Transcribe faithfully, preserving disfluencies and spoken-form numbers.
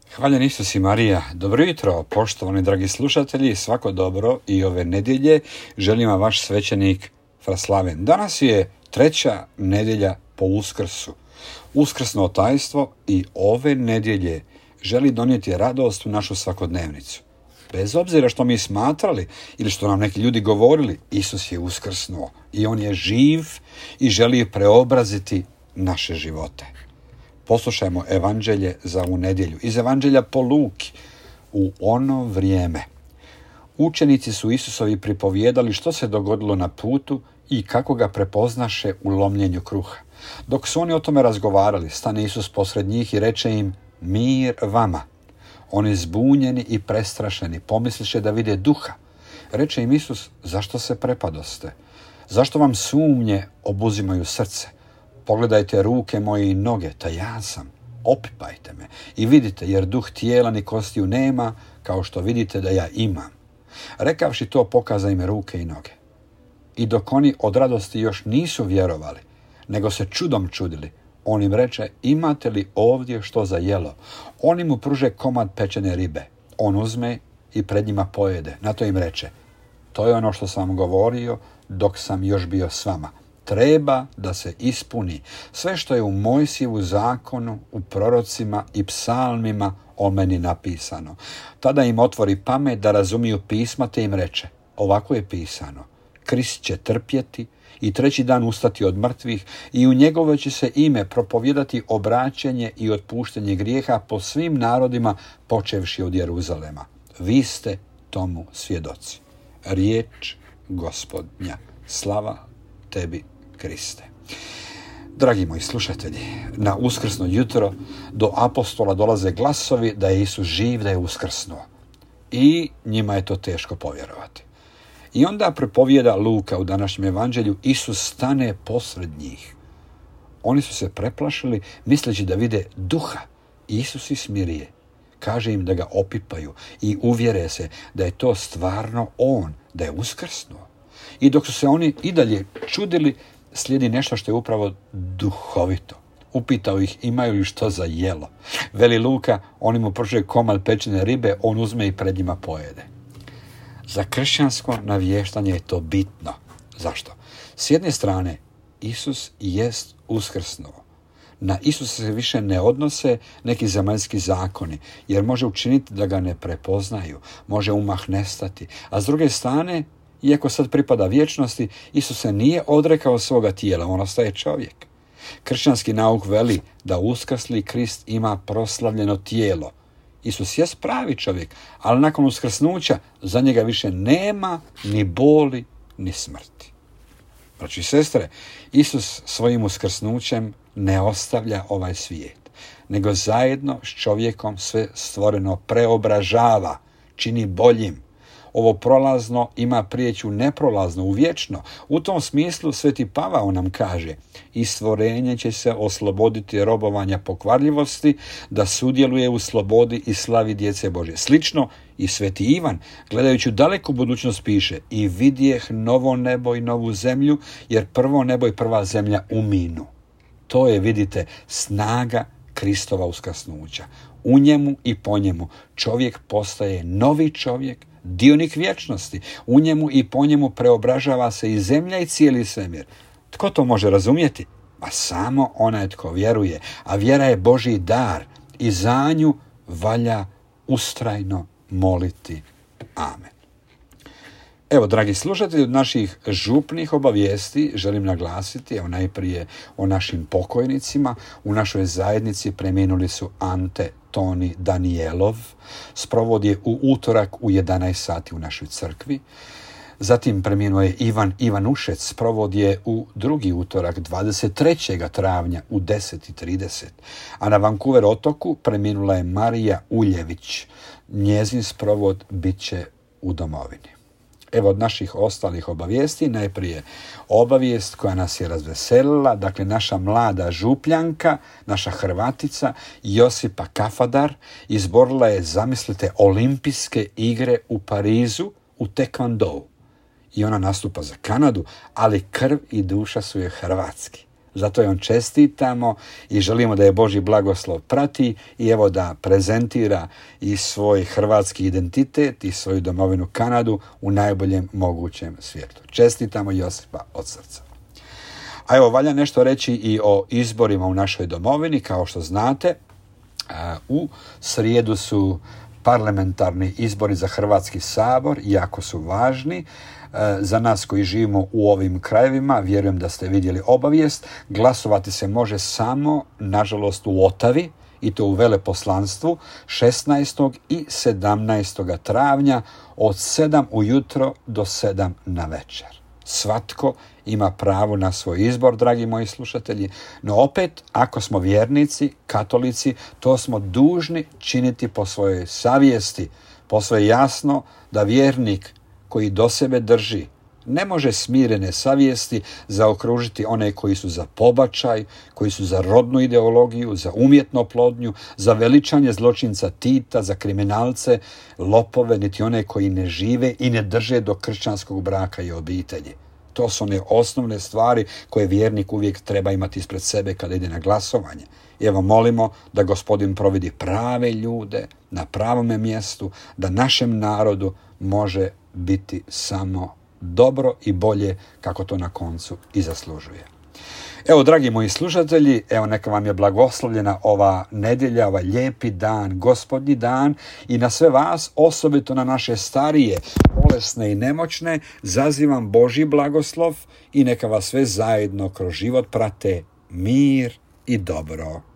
Hvaljen Isus i Marija. Dobro jutro, poštovani dragi slušatelji, svako dobro i ove nedjelje želim vam vaš svećenik Fraslaven. Danas je treća nedjelja po Uskrsu. Uskrsno tajstvo i ove nedjelje želi donijeti radost u našu svakodnevnicu. Bez obzira što mi smatrali ili što nam neki ljudi govorili, Isus je uskrsnuo i on je živ i želi preobraziti naše živote. Poslušajmo evanđelje za ovu nedjelju. Iz evanđelja po Luki. U ono vrijeme učenici su Isusovi pripovijedali što se dogodilo na putu i kako ga prepoznaše u lomljenju kruha. Dok su oni o tome razgovarali, stane Isus posred njih i reče im: mir vama. Oni zbunjeni i prestrašeni pomisliše da vide duha. Reče im Isus: zašto se prepadoste? Zašto vam sumnje obuzimaju srce? Pogledajte ruke moje i noge, ta ja sam. Opipajte me i vidite, jer duh tijela ni kostiju nema, kao što vidite da ja imam. Rekavši to, pokaza im ruke i noge. I dok oni od radosti još nisu vjerovali, nego se čudom čudili, on im reče: imate li ovdje što za jelo? Oni mu pruže komad pečene ribe. On uzme i pred njima pojede. Na to im reče: to je ono što sam vam govorio dok sam još bio s vama. Treba da se ispuni sve što je u Mojsijevu zakonu, u prorocima i psalmima o meni napisano. Tada im otvori pamet da razumiju pisma, te im reče: ovako je pisano, Krist će trpjeti i treći dan ustati od mrtvih i u njegovo će se ime propovijedati obraćenje i otpuštenje grijeha po svim narodima, počevši od Jeruzalema. Vi ste tomu svjedoci. Riječ Gospodnja. Slava tebi, Kriste. Dragi moji slušatelji, na uskrsno jutro do apostola dolaze glasovi da je Isus živ, da je uskrsnuo. I njima je to teško povjerovati. I onda prepovijeda Luka u današnjem evanđelju: Isus stane posred njih. Oni su se preplašili misleći da vide duha. Isus ih smirije. Kaže im da ga opipaju i uvjere se da je to stvarno on, da je uskrsnuo. I dok su se oni i dalje čudili, slijedi nešto što je upravo duhovito. Upitao ih imaju li što za jelo. Veli Luka, oni mu pruže komad pečene ribe, on uzme i pred njima pojede. Za kršćansko navještanje je to bitno. Zašto? S jedne strane, Isus jest uskrsnuo. Na Isusa se više ne odnose neki zemaljski zakoni, jer može učiniti da ga ne prepoznaju, može umah nestati. A s druge strane, iako sad pripada vječnosti, Isus se nije odrekao svoga tijela, on ostaje čovjek. Kršćanski nauk veli da uskrsli Krist ima proslavljeno tijelo. Isus jest pravi čovjek, ali nakon uskrsnuća za njega više nema ni boli ni smrti. Braći i sestre, Isus svojim uskrsnućem ne ostavlja ovaj svijet, nego zajedno s čovjekom sve stvoreno preobražava, čini boljim. Ovo prolazno ima prijeći u neprolazno, u vječno. U tom smislu sveti Pavao nam kaže: i stvorenje će se osloboditi robovanja pokvarljivosti, da sudjeluje u slobodi i slavi djece Božje. Slično i sveti Ivan, gledajući u daleku budućnost, piše: i vidjeh novo nebo i novu zemlju, jer prvo nebo i prva zemlja uminu. To je, vidite, snaga Kristova uskrsnuća. U njemu i po njemu čovjek postaje novi čovjek, dionik vječnosti. U njemu i po njemu preobražava se i zemlja i cijeli svemir. Tko to može razumjeti? Ma samo onaj tko vjeruje, a vjera je Božji dar i za nju valja ustrajno moliti. Amen. Evo, dragi slušatelji, od naših župnih obavijesti želim naglasiti, evo najprije o našim pokojnicima. U našoj zajednici preminuli su Ante Toni Danijelov, sprovod je u utorak u jedanaest sati u našoj crkvi. Zatim preminuo je Ivan Ivanušec, sprovod je u drugi utorak dvadeset trećeg travnja u deset i trideset. A na Vancouver otoku preminula je Marija Uljević. Njezin sprovod bit će u domovini. Evo od naših ostalih obavijesti, najprije obavijest koja nas je razveselila, dakle naša mlada župljanka, naša Hrvatica Josipa Kafadar izborila je, zamislite, olimpijske igre u Parizu u tekvandou. I ona nastupa za Kanadu, ali krv i duša su je hrvatski. Zato je on čestitamo i želimo da je Božji blagoslov prati i evo da prezentira i svoj hrvatski identitet i svoju domovinu Kanadu u najboljem mogućem svijetu. Čestitamo Josipa od srca. A evo, valja nešto reći i o izborima u našoj domovini. Kao što znate, u srijedu su parlamentarni izbori za Hrvatski sabor, jako su važni. Za nas koji živimo u ovim krajevima, vjerujem da ste vidjeli obavijest, glasovati se može samo, nažalost, u Otavi, i to u veleposlanstvu, šesnaestog i sedamnaestog travnja od sedam ujutro do sedam na večer. Svatko ima pravo na svoj izbor, dragi moji slušatelji, no opet, ako smo vjernici, katolici, to smo dužni činiti po svojoj savjesti. Posve je jasno da vjernik koji do sebe drži ne može smirene savjesti zaokružiti one koji su za pobačaj, koji su za rodnu ideologiju, za umjetnu oplodnju, za veličanje zločinca Tita, za kriminalce, lopove, niti one koji ne žive i ne drže do kršćanskog braka i obitelji. To su one osnovne stvari koje vjernik uvijek treba imati ispred sebe kada ide na glasovanje. I evo molimo da Gospodin providi prave ljude na pravome mjestu, da našem narodu može biti samo dobro i bolje kako to na koncu i zaslužuje. Evo, dragi moji slušatelji, evo neka vam je blagoslovljena ova nedjelja, ovaj lijepi dan, Gospodnji dan, i na sve vas, osobito na naše starije, bolesne i nemoćne, zazivam Božji blagoslov i neka vas sve zajedno kroz život prate mir i dobro.